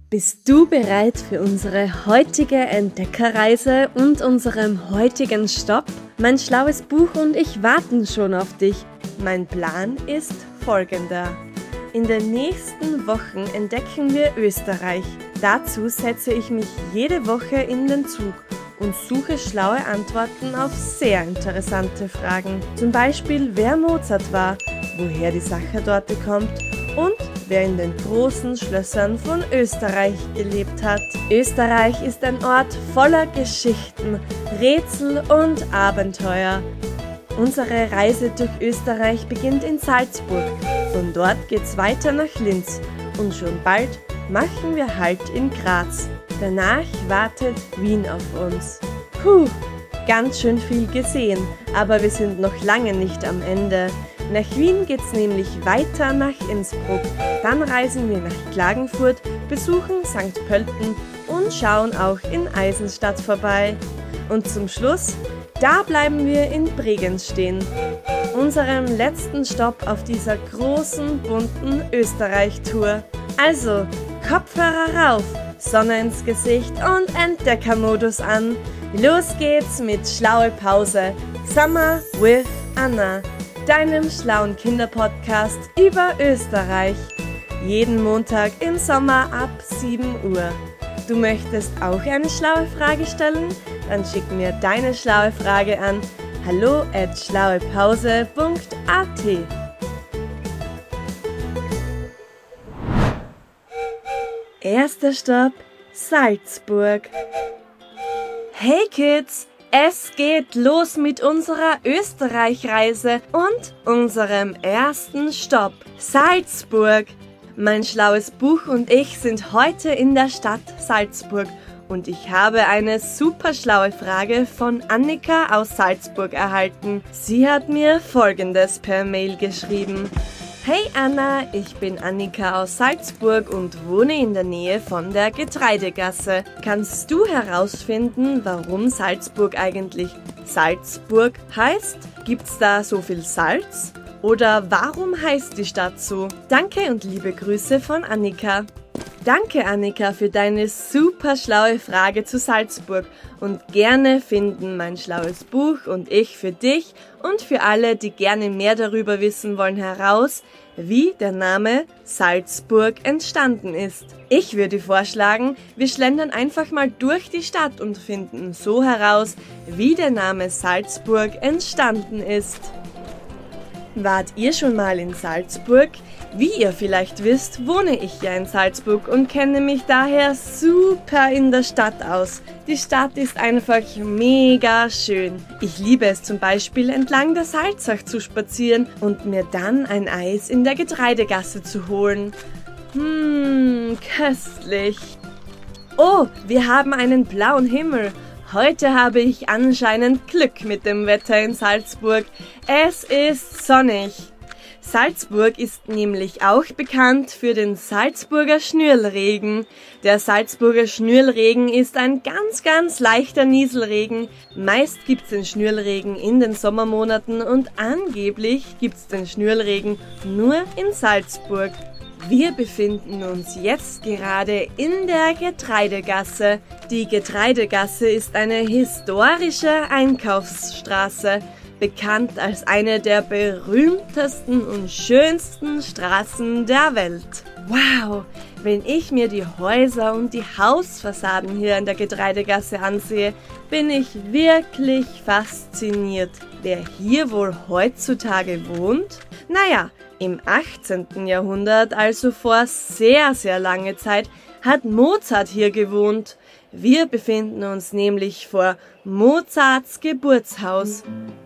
Bist du bereit für unsere heutige Entdeckerreise und unserem heutigen Stopp? Mein schlaues Buch und ich warten schon auf dich. Mein Plan ist folgender. In den nächsten Wochen entdecken wir Österreich. Dazu setze ich mich jede Woche in den Zug und suche schlaue Antworten auf sehr interessante Fragen. Zum Beispiel, wer Mozart war, woher die Sachertorte kommt und wer in den großen Schlössern von Österreich gelebt hat. Österreich ist ein Ort voller Geschichten, Rätsel und Abenteuer. Unsere Reise durch Österreich beginnt in Salzburg. Von dort geht's weiter nach Linz und schon bald machen wir Halt in Graz. Danach wartet Wien auf uns. Ganz schön viel gesehen, aber wir sind noch lange nicht am Ende. Nach Wien geht's nämlich weiter nach Innsbruck. Dann reisen wir nach Klagenfurt, besuchen St. Pölten und schauen auch in Eisenstadt vorbei. Und zum Schluss, da bleiben wir in Bregenz stehen. Unserem letzten Stopp auf dieser großen, bunten Österreich-Tour. Also, Kopfhörer rauf, Sonne ins Gesicht und Entdeckermodus an. Los geht's mit Schlaue Pause. Summer with Anna, deinem schlauen Kinderpodcast über Österreich. Jeden Montag im Sommer ab 7 Uhr. Du möchtest auch eine schlaue Frage stellen? Dann schick mir deine schlaue Frage an hallo@schlauepause.at. Erster Stopp, Salzburg. Hey Kids! Es geht los mit unserer Österreich-Reise und unserem ersten Stopp, Salzburg. Mein schlaues Buch und ich sind heute in der Stadt Salzburg und ich habe eine super schlaue Frage von Annika aus Salzburg erhalten. Sie hat mir Folgendes per Mail geschrieben. Hey Anna, ich bin Annika aus Salzburg und wohne in der Nähe von der Getreidegasse. Kannst du herausfinden, warum Salzburg eigentlich Salzburg heißt? Gibt's da so viel Salz? Oder warum heißt die Stadt so? Danke und liebe Grüße von Annika. Danke Annika für deine super schlaue Frage zu Salzburg und gerne finden mein schlaues Buch und ich für dich und für alle, die gerne mehr darüber wissen wollen, heraus, wie der Name Salzburg entstanden ist. Ich würde vorschlagen, wir schlendern einfach mal durch die Stadt und finden so heraus, wie der Name Salzburg entstanden ist. Wart ihr schon mal in Salzburg? Wie ihr vielleicht wisst, wohne ich ja in Salzburg und kenne mich daher super in der Stadt aus. Die Stadt ist einfach mega schön. Ich liebe es zum Beispiel, entlang der Salzach zu spazieren und mir dann ein Eis in der Getreidegasse zu holen. Köstlich. Oh, wir haben einen blauen Himmel. Heute habe ich anscheinend Glück mit dem Wetter in Salzburg. Es ist sonnig. Salzburg ist nämlich auch bekannt für den Salzburger Schnürlregen. Der Salzburger Schnürlregen ist ein ganz leichter Nieselregen. Meist gibt's den Schnürlregen in den Sommermonaten und angeblich gibt's den Schnürlregen nur in Salzburg. Wir befinden uns jetzt gerade in der Getreidegasse. Die Getreidegasse ist eine historische Einkaufsstraße, bekannt als eine der berühmtesten und schönsten Straßen der Welt. Wow, wenn ich mir die Häuser und die Hausfassaden hier in der Getreidegasse ansehe, bin ich wirklich fasziniert. Wer hier wohl heutzutage wohnt? Naja, im 18. Jahrhundert, also vor sehr lange Zeit, hat Mozart hier gewohnt. Wir befinden uns nämlich vor Mozarts Geburtshaus.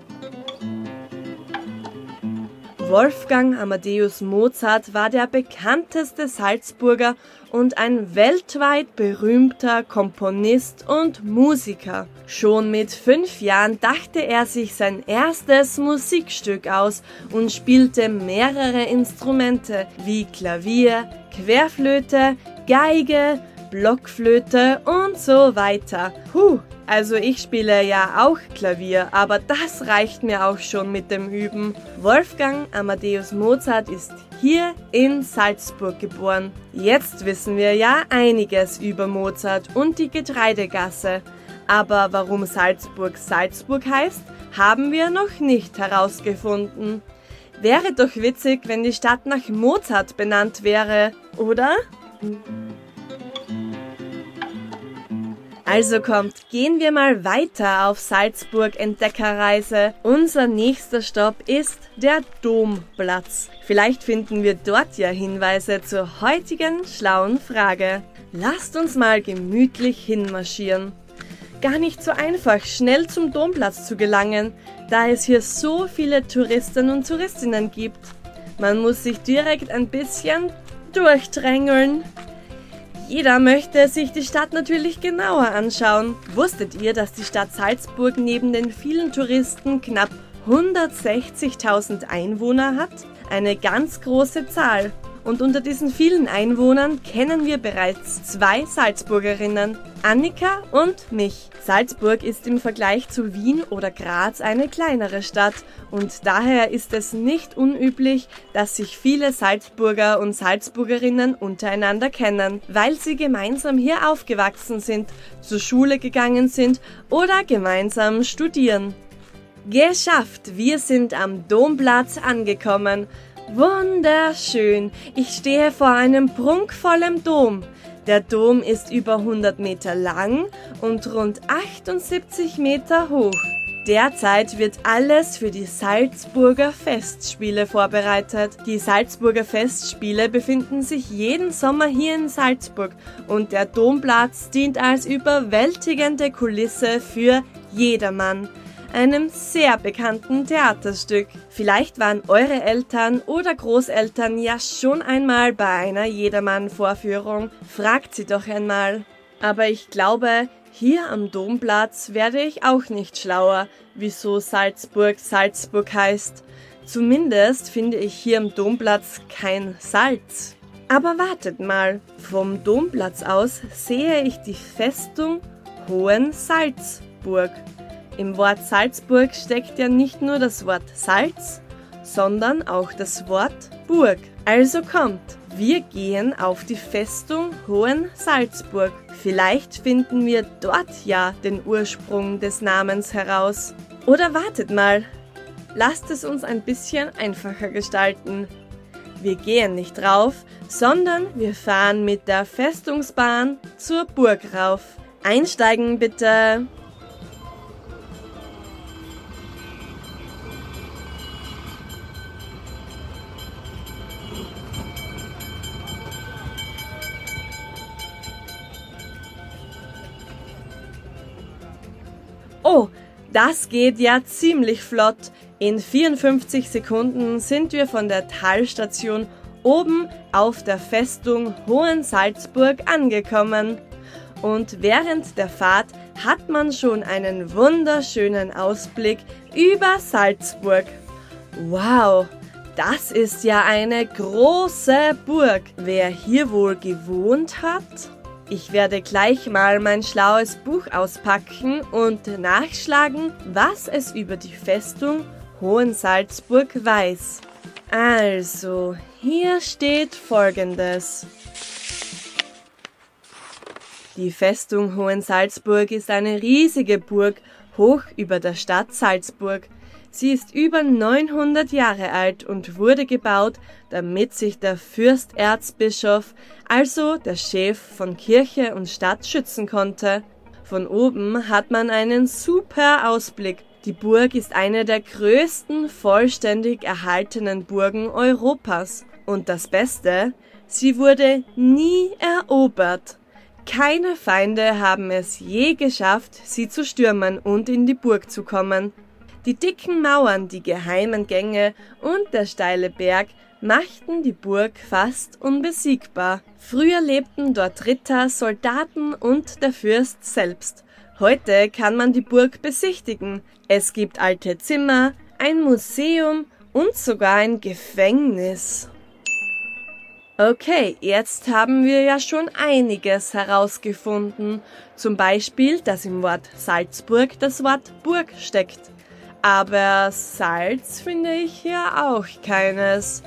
Wolfgang Amadeus Mozart war der bekannteste Salzburger und ein weltweit berühmter Komponist und Musiker. Schon mit 5 Jahren dachte er sich sein erstes Musikstück aus und spielte mehrere Instrumente wie Klavier, Querflöte, Geige, Blockflöte und so weiter. Also ich spiele ja auch Klavier, aber das reicht mir auch schon mit dem Üben. Wolfgang Amadeus Mozart ist hier in Salzburg geboren. Jetzt wissen wir ja einiges über Mozart und die Getreidegasse. Aber warum Salzburg Salzburg heißt, haben wir noch nicht herausgefunden. Wäre doch witzig, wenn die Stadt nach Mozart benannt wäre, oder? Also kommt, gehen wir mal weiter auf Salzburg-Entdeckerreise. Unser nächster Stopp ist der Domplatz. Vielleicht finden wir dort ja Hinweise zur heutigen schlauen Frage. Lasst uns mal gemütlich hinmarschieren. Gar nicht so einfach, schnell zum Domplatz zu gelangen, da es hier so viele Touristen und Touristinnen gibt. Man muss sich direkt ein bisschen durchdrängeln. Jeder möchte sich die Stadt natürlich genauer anschauen. Wusstet ihr, dass die Stadt Salzburg neben den vielen Touristen knapp 160.000 Einwohner hat? Eine ganz große Zahl. Und unter diesen vielen Einwohnern kennen wir bereits 2 Salzburgerinnen, Annika und mich. Salzburg ist im Vergleich zu Wien oder Graz eine kleinere Stadt und daher ist es nicht unüblich, dass sich viele Salzburger und Salzburgerinnen untereinander kennen, weil sie gemeinsam hier aufgewachsen sind, zur Schule gegangen sind oder gemeinsam studieren. Geschafft! Wir sind am Domplatz angekommen. Wunderschön! Ich stehe vor einem prunkvollen Dom. Der Dom ist über 100 Meter lang und rund 78 Meter hoch. Derzeit wird alles für die Salzburger Festspiele vorbereitet. Die Salzburger Festspiele befinden sich jeden Sommer hier in Salzburg und der Domplatz dient als überwältigende Kulisse für jedermann. Einem sehr bekannten Theaterstück. Vielleicht waren eure Eltern oder Großeltern ja schon einmal bei einer Jedermann-Vorführung. Fragt sie doch einmal. Aber ich glaube, hier am Domplatz werde ich auch nicht schlauer, wieso Salzburg Salzburg heißt. Zumindest finde ich hier am Domplatz kein Salz. Aber wartet mal, vom Domplatz aus sehe ich die Festung Hohensalzburg. Im Wort Salzburg steckt ja nicht nur das Wort Salz, sondern auch das Wort Burg. Also kommt, wir gehen auf die Festung Hohensalzburg. Vielleicht finden wir dort ja den Ursprung des Namens heraus. Oder wartet mal, lasst es uns ein bisschen einfacher gestalten. Wir gehen nicht rauf, sondern wir fahren mit der Festungsbahn zur Burg rauf. Einsteigen bitte! Oh, das geht ja ziemlich flott. In 54 Sekunden sind wir von der Talstation oben auf der Festung Hohensalzburg angekommen. Und während der Fahrt hat man schon einen wunderschönen Ausblick über Salzburg. Wow, das ist ja eine große Burg. Wer hier wohl gewohnt hat? Ich werde gleich mal mein schlaues Buch auspacken und nachschlagen, was es über die Festung Hohensalzburg weiß. Also, hier steht Folgendes. Die Festung Hohensalzburg ist eine riesige Burg hoch über der Stadt Salzburg. Sie ist über 900 Jahre alt und wurde gebaut, damit sich der Fürsterzbischof, also der Chef von Kirche und Stadt, schützen konnte. Von oben hat man einen super Ausblick. Die Burg ist eine der größten vollständig erhaltenen Burgen Europas. Und das Beste, sie wurde nie erobert. Keine Feinde haben es je geschafft, sie zu stürmen und in die Burg zu kommen. Die dicken Mauern, die geheimen Gänge und der steile Berg machten die Burg fast unbesiegbar. Früher lebten dort Ritter, Soldaten und der Fürst selbst. Heute kann man die Burg besichtigen. Es gibt alte Zimmer, ein Museum und sogar ein Gefängnis. Okay, jetzt haben wir ja schon einiges herausgefunden. Zum Beispiel, dass im Wort Salzburg das Wort Burg steckt. Aber Salz finde ich hier auch keines.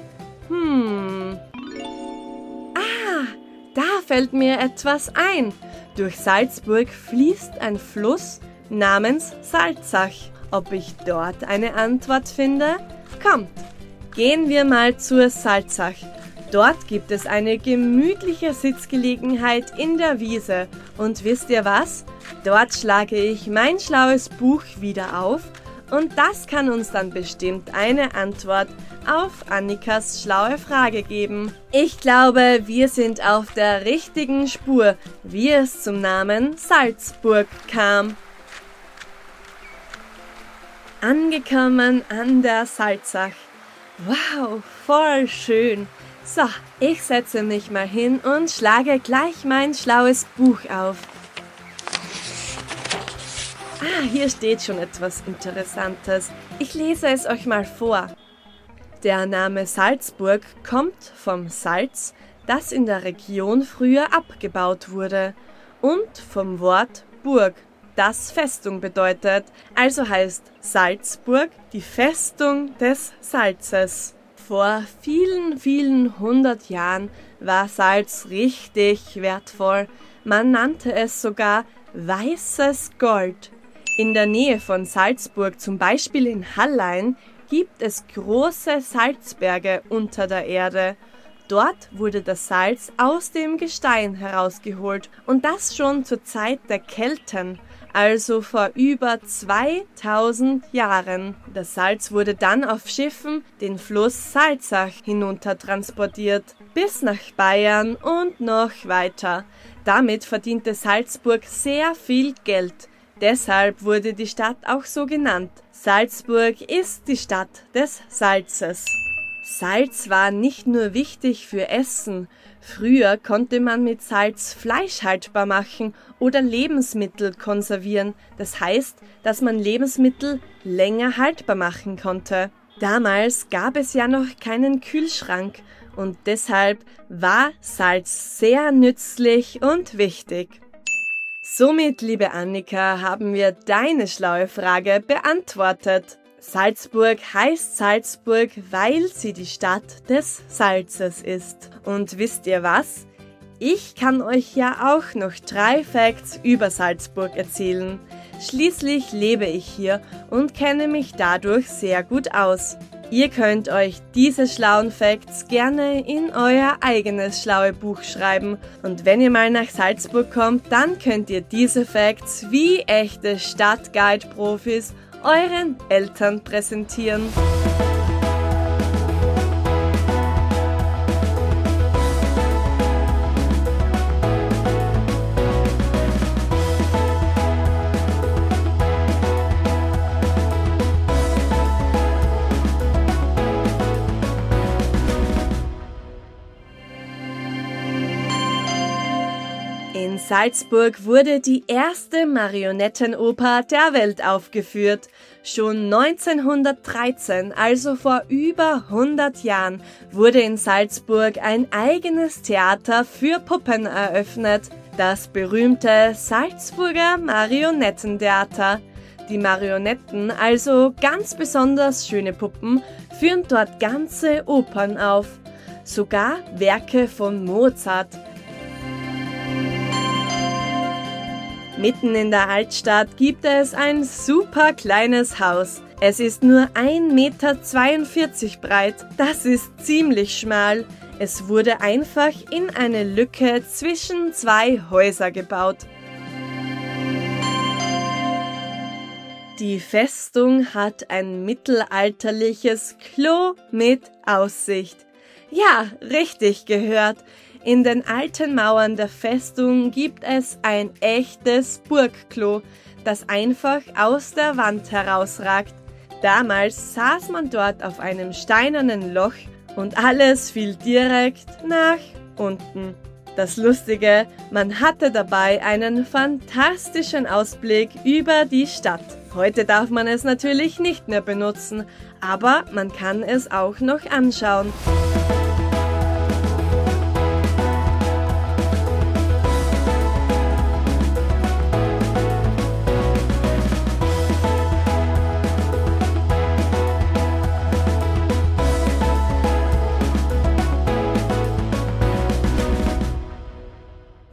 Da fällt mir etwas ein. Durch Salzburg fließt ein Fluss namens Salzach. Ob ich dort eine Antwort finde? Kommt, gehen wir mal zur Salzach. Dort gibt es eine gemütliche Sitzgelegenheit in der Wiese. Und wisst ihr was? Dort schlage ich mein schlaues Buch wieder auf und das kann uns dann bestimmt eine Antwort auf Annikas schlaue Frage geben. Ich glaube, wir sind auf der richtigen Spur, wie es zum Namen Salzburg kam. Angekommen an der Salzach. Wow, voll schön. So, ich setze mich mal hin und schlage gleich mein schlaues Buch auf. Hier steht schon etwas Interessantes. Ich lese es euch mal vor. Der Name Salzburg kommt vom Salz, das in der Region früher abgebaut wurde, und vom Wort Burg, das Festung bedeutet, also heißt Salzburg die Festung des Salzes. Vor vielen, vielen 100 Jahren war Salz richtig wertvoll. Man nannte es sogar weißes Gold. In der Nähe von Salzburg, zum Beispiel in Hallein, gibt es große Salzberge unter der Erde. Dort wurde das Salz aus dem Gestein herausgeholt und das schon zur Zeit der Kelten, also vor über 2000 Jahren. Das Salz wurde dann auf Schiffen den Fluss Salzach hinunter transportiert, bis nach Bayern und noch weiter. Damit verdiente Salzburg sehr viel Geld. Deshalb wurde die Stadt auch so genannt. Salzburg ist die Stadt des Salzes. Salz war nicht nur wichtig für Essen. Früher konnte man mit Salz Fleisch haltbar machen oder Lebensmittel konservieren. Das heißt, dass man Lebensmittel länger haltbar machen konnte. Damals gab es ja noch keinen Kühlschrank und deshalb war Salz sehr nützlich und wichtig. Somit, liebe Annika, haben wir deine schlaue Frage beantwortet. Salzburg heißt Salzburg, weil sie die Stadt des Salzes ist. Und wisst ihr was? Ich kann euch ja auch noch 3 Facts über Salzburg erzählen. Schließlich lebe ich hier und kenne mich dadurch sehr gut aus. Ihr könnt euch diese schlauen Facts gerne in euer eigenes schlaue Buch schreiben. Und wenn ihr mal nach Salzburg kommt, dann könnt ihr diese Facts wie echte Stadtguide-Profis euren Eltern präsentieren. In Salzburg wurde die erste Marionettenoper der Welt aufgeführt. Schon 1913, also vor über 100 Jahren, wurde in Salzburg ein eigenes Theater für Puppen eröffnet, das berühmte Salzburger Marionettentheater. Die Marionetten, also ganz besonders schöne Puppen, führen dort ganze Opern auf, sogar Werke von Mozart. Mitten in der Altstadt gibt es ein super kleines Haus. Es ist nur 1,42 Meter breit. Das ist ziemlich schmal. Es wurde einfach in eine Lücke zwischen 2 Häuser gebaut. Die Festung hat ein mittelalterliches Klo mit Aussicht. Ja, richtig gehört. In den alten Mauern der Festung gibt es ein echtes Burgklo, das einfach aus der Wand herausragt. Damals saß man dort auf einem steinernen Loch und alles fiel direkt nach unten. Das Lustige, man hatte dabei einen fantastischen Ausblick über die Stadt. Heute darf man es natürlich nicht mehr benutzen, aber man kann es auch noch anschauen.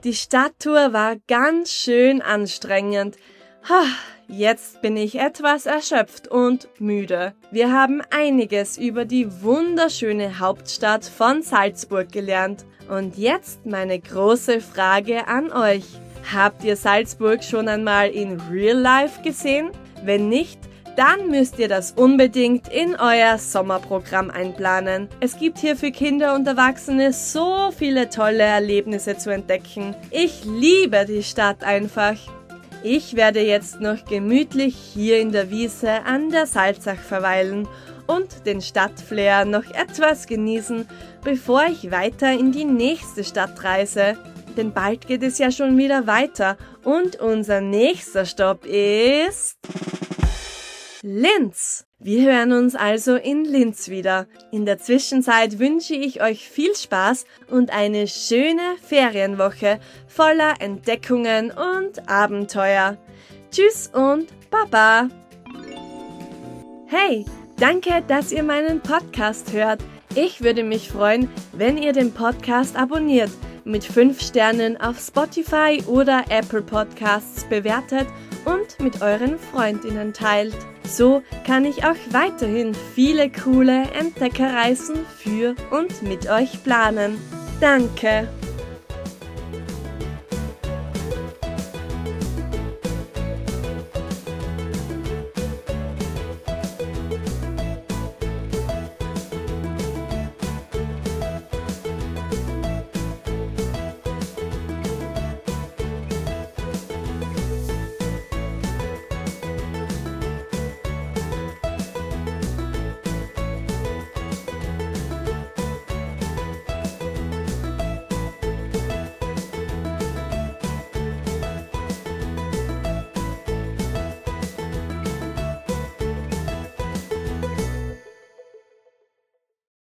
Die Stadttour war ganz schön anstrengend. Jetzt bin ich etwas erschöpft und müde. Wir haben einiges über die wunderschöne Hauptstadt von Salzburg gelernt. Und jetzt meine große Frage an euch. Habt ihr Salzburg schon einmal in Real Life gesehen? Wenn nicht, dann müsst ihr das unbedingt in euer Sommerprogramm einplanen. Es gibt hier für Kinder und Erwachsene so viele tolle Erlebnisse zu entdecken. Ich liebe die Stadt einfach. Ich werde jetzt noch gemütlich hier in der Wiese an der Salzach verweilen und den Stadtflair noch etwas genießen, bevor ich weiter in die nächste Stadt reise. Denn bald geht es ja schon wieder weiter und unser nächster Stopp ist Linz. Wir hören uns also in Linz wieder. In der Zwischenzeit wünsche ich euch viel Spaß und eine schöne Ferienwoche voller Entdeckungen und Abenteuer. Tschüss und Baba! Hey, danke, dass ihr meinen Podcast hört. Ich würde mich freuen, wenn ihr den Podcast abonniert, mit 5 Sternen auf Spotify oder Apple Podcasts bewertet und mit euren Freundinnen teilt. So kann ich auch weiterhin viele coole Entdeckerreisen für und mit euch planen. Danke!